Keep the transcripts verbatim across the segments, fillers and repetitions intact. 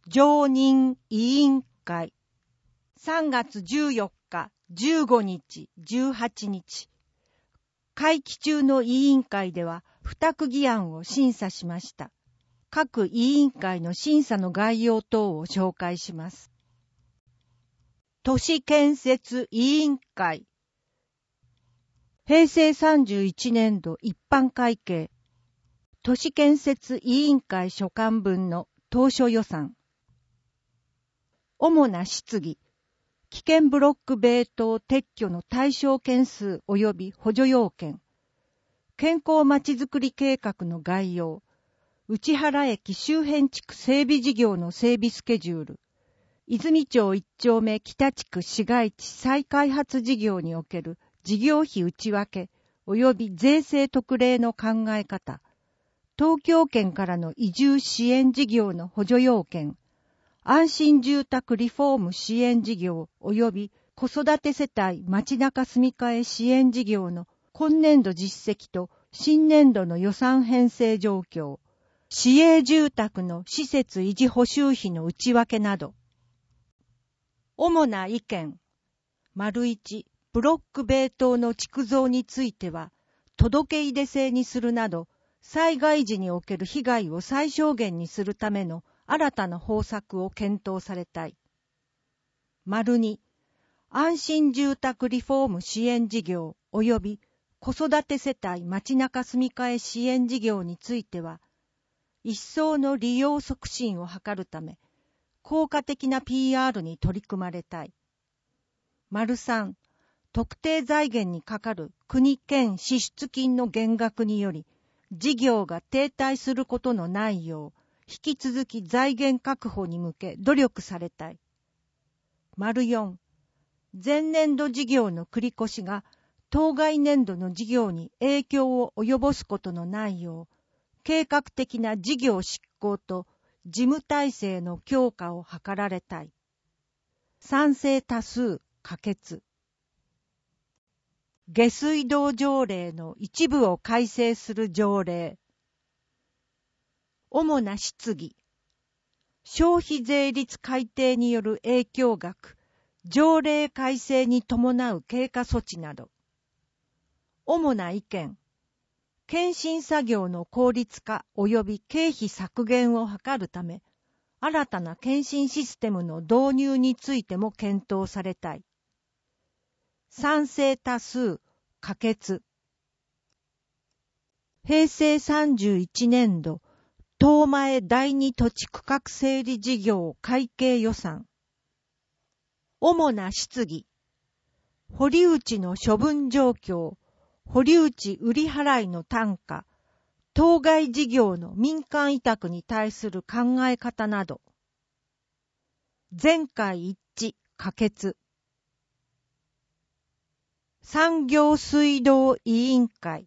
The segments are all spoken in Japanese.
常任委員会。さんがつじゅうよっか、じゅうごにち、じゅうはちにち。会期中の委員会では付託議案を審査しました。各委員会の審査の概要等を紹介します。都市建設委員会。へいせいさんじゅういちねんど一般会計。都市建設委員会所管分の当初予算。主な質疑。危険ブロック塀等撤去の対象件数及び補助要件。健康まちづくり計画の概要。内原駅周辺地区整備事業の整備スケジュール。泉町一丁目北地区市街地再開発事業における事業費内訳及び税制特例の考え方。東京圏からの移住支援事業の補助要件。安心住宅リフォーム支援事業及び子育て世帯街中住み替え支援事業の今年度実績と新年度の予算編成状況。市営住宅の施設維持補修費の内訳など。主な意見。丸いち、ブロック塀等の築造については、届け出制にするなど、災害時における被害を最小限にするための新たな方策を検討されたい。丸に、安心住宅リフォーム支援事業及び子育て世帯街中住み替え支援事業については、一層の利用促進を図るため、効果的な ピーアール に取り組まれたい。丸さん、特定財源にかかる国県支出金の減額により、事業が停滞することのないよう、引き続き財源確保に向け努力されたい。丸よん、前年度事業の繰り越しが当該年度の事業に影響を及ぼすことのないよう、計画的な事業執行と事務体制の強化を図られたい。賛成多数可決。下水道条例の一部を改正する条例。主な質疑。消費税率改定による影響額、条例改正に伴う経過措置など。主な意見。検診作業の効率化及び経費削減を図るため、新たな検診システムの導入についても検討されたい。賛成多数、可決。へいせいさんじゅういちねんど、当前第二土地区画整理事業会計予算。主な質疑。堀内の処分状況、堀内売払の単価、当該事業の民間委託に対する考え方など。全会一致、可決。産業水道委員会。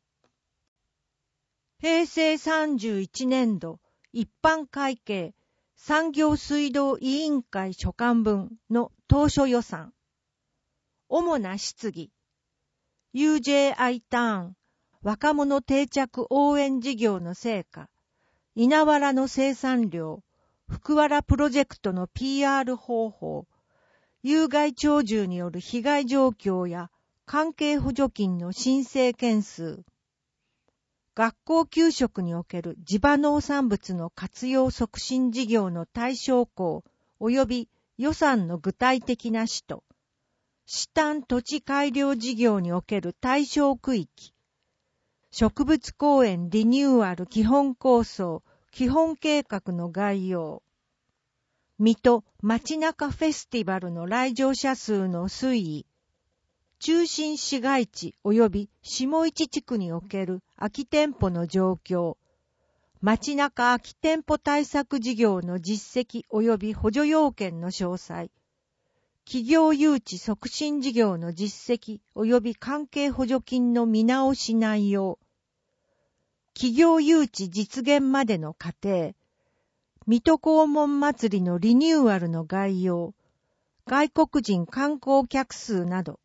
へいせいさんじゅういちねんど一般会計産業水道委員会所管分の当初予算。主な質疑。ユージェーアイ ターン、若者定着応援事業の成果、稲わらの生産量、福わらプロジェクトの ピーアール 方法、有害鳥獣による被害状況や関係補助金の申請件数、学校給食における地場農産物の活用促進事業の対象項及び予算の具体的な使途、市単土地改良事業における対象区域、植物公園リニューアル基本構想、基本計画の概要、水戸街中フェスティバルの来場者数の推移、中心市街地及び下市地区における空き店舗の状況、街中空き店舗対策事業の実績及び補助要件の詳細、企業誘致促進事業の実績及び関係補助金の見直し内容、企業誘致実現までの過程、水戸黄門祭りのリニューアルの概要、外国人観光客数など。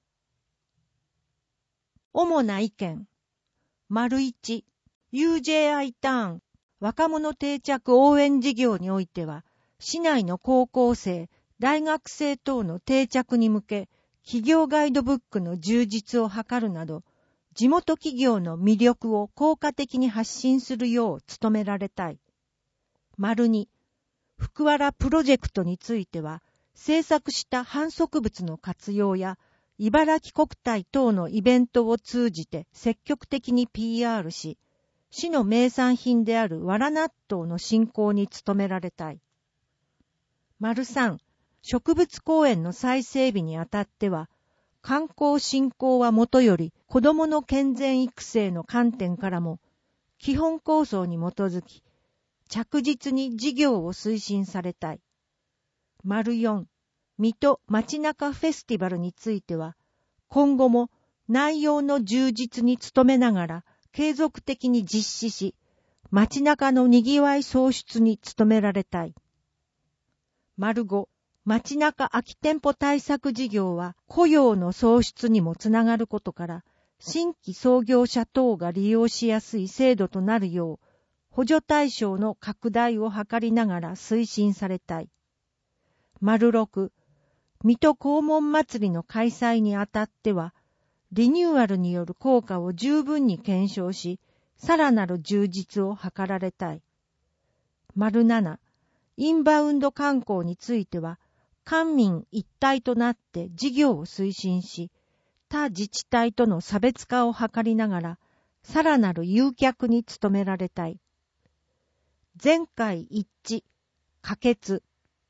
主な意見。丸いち、ユージェーアイ ターン、若者定着応援事業においては、 市内の高校生、大学生等の定着に向け、企業ガイドブックの充実を図るなど、地元企業の魅力を効果的に発信するよう努められたい。丸に、福原プロジェクトについては、制作した販促物の活用や、茨城国体等のイベントを通じて積極的に ピーアール し、市の名産品である藁納豆の振興に努められたい。丸さん、植物公園の再整備にあたっては、観光振興はもとより子どもの健全育成の観点からも、基本構想に基づき、着実に事業を推進されたい。丸よん、水戸街中フェスティバルについては、今後も内容の充実に努めながら継続的に実施し、街中の賑わい創出に努められたい。丸ご、街中空き店舗対策事業は雇用の創出にもつながることから、新規創業者等が利用しやすい制度となるよう、補助対象の拡大を図りながら推進されたい。丸ろく、水戸黄門祭りの開催にあたっては、リニューアルによる効果を十分に検証し、さらなる充実を図られたい。丸なな、インバウンド観光については、官民一体となって事業を推進し、他自治体との差別化を図りながら、さらなる誘客に努められたい。全会一致、可決。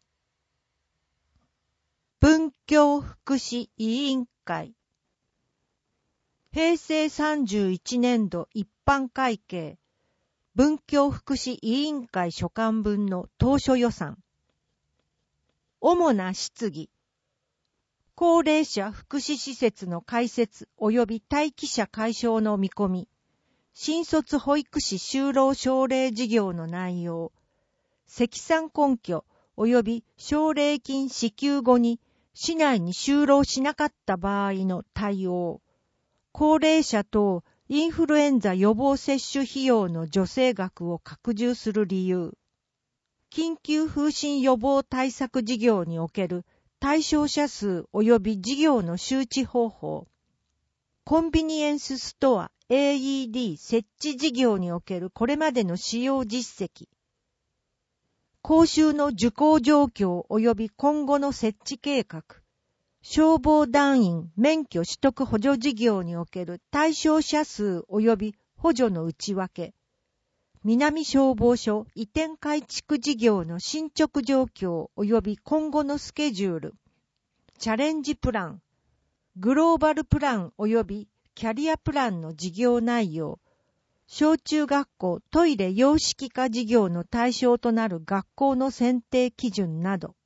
文教福祉委員会。平成さんじゅういちねんど一般会計、文教福祉委員会所管分の当初予算。主な質疑。高齢者福祉施設の開設及び待機者解消の見込み。新卒保育士就労奨励事業の内容。積算根拠及び奨励金支給後に市内に就労しなかった場合の対応。高齢者等インフルエンザ予防接種費用の助成額を拡充する理由。緊急風疹予防対策事業における対象者数及び事業の周知方法。コンビニエンスストア エーイーディー 設置事業におけるこれまでの使用実績。講習の受講状況及び今後の設置計画。消防団員免許取得補助事業における対象者数及び補助の内訳。南消防署移転改築事業の進捗状況及び今後のスケジュール。チャレンジプラン。グローバルプラン及びキャリアプランの事業内容。小中学校トイレ洋式化事業の対象となる学校の選定基準など。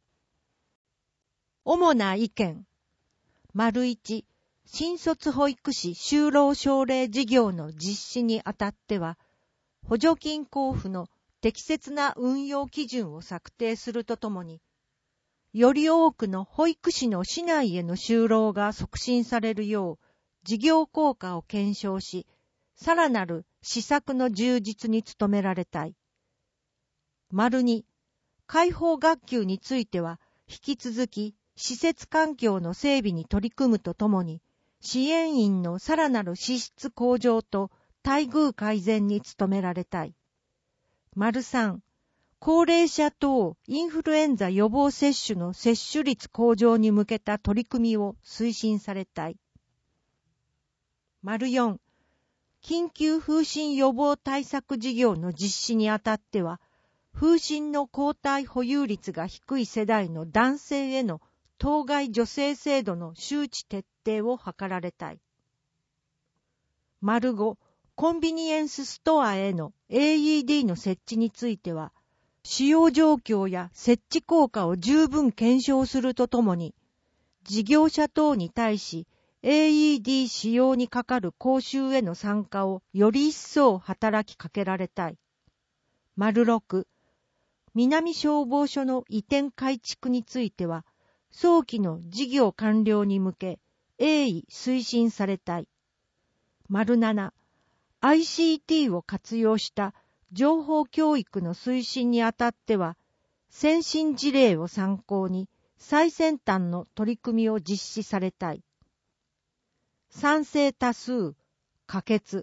主な意見。丸一、新卒保育士就労奨励事業の実施にあたっては、補助金交付の適切な運用基準を策定するとともに、より多くの保育士の市内への就労が促進されるよう、事業効果を検証し、さらなる施策の充実に努められたい。丸に、開放学級については、引き続き、施設環境の整備に取り組むとともに、支援員のさらなる資質向上と待遇改善に努められたい。丸さん、高齢者等インフルエンザ予防接種の接種率向上に向けた取り組みを推進されたい。丸よん、緊急風疹予防対策事業の実施にあたっては、風疹の抗体保有率が低い世代の男性への当該助成制度の周知徹底を図られたい。丸ご、コンビニエンスストアへの エーイーディー の設置については、使用状況や設置効果を十分検証するとともに、事業者等に対し、エーイーディー 使用にかかる講習への参加をより一層働きかけられたい。丸ろく、南消防署の移転改築については、早期の事業完了に向け、鋭意推進されたい。丸なな、アイシーティー を活用した情報教育の推進にあたっては、 先進事例を参考に最先端の取り組みを実施されたい。賛成多数、可決。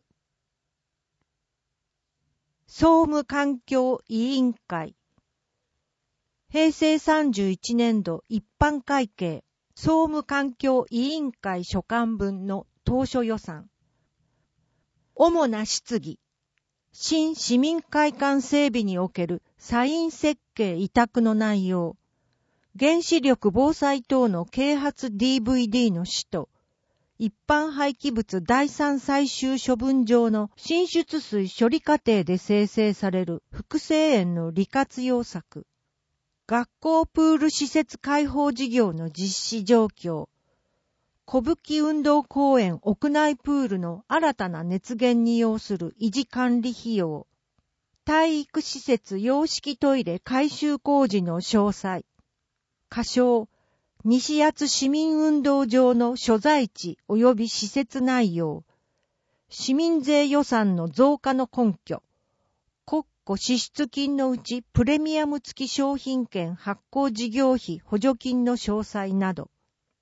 総務環境委員会。へいせいさんじゅういちねんど一般会計総務環境委員会所管分の当初予算。主な質疑。新市民会館整備におけるサイン設計委託の内容。原子力防災等の啓発 ディーブイディー の使途。一般廃棄物第三最終処分場の浸出水処理過程で生成される複製塩の利活用策。学校プール施設開放事業の実施状況。小吹運動公園屋内プールの新たな熱源に要する維持管理費用。体育施設洋式トイレ改修工事の詳細。仮称、西八市民運動場の所在地及び施設内容。市民税予算の増加の根拠。国庫支出金のうちプレミアム付き商品券発行事業費補助金の詳細など。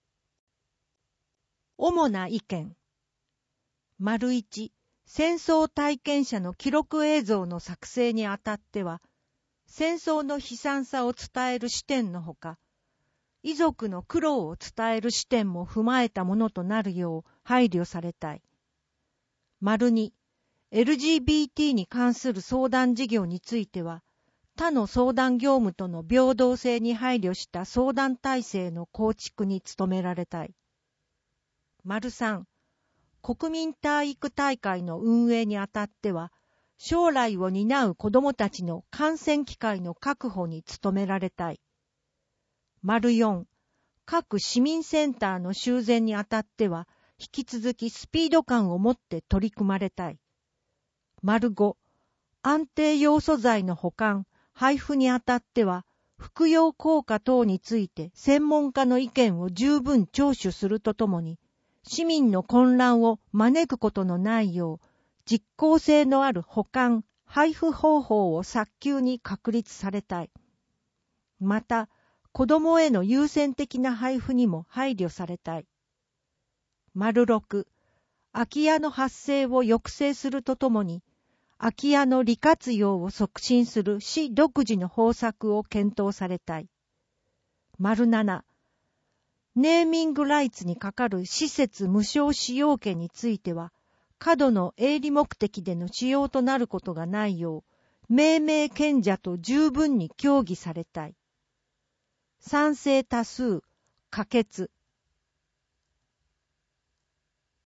主な意見。丸一、戦争体験者の記録映像の作成にあたっては、戦争の悲惨さを伝える視点のほか、遺族の苦労を伝える視点も踏まえたものとなるよう配慮されたい。丸に、エルジービーティー に関する相談事業については、他の相談業務との平等性に配慮した相談体制の構築に努められたい。丸三、国民体育大会の運営にあたっては、将来を担う子どもたちの観戦機会の確保に努められたい。丸四、各市民センターの修繕にあたっては、引き続きスピード感を持って取り組まれたい。丸五、安定要素材の保管、配布にあたっては、服用効果等について専門家の意見を十分聴取するとともに、市民の混乱を招くことのないよう、実効性のある保管、配布方法を早急に確立されたい。また、子どもへの優先的な配布にも配慮されたい。丸六、空き家の発生を抑制するとともに、空き家の利活用を促進する市独自の方策を検討されたい。丸七、ネーミングライツにかかる施設無償使用権については、過度の営利目的での使用となることがないよう、命名権者と十分に協議されたい。賛成多数、可決。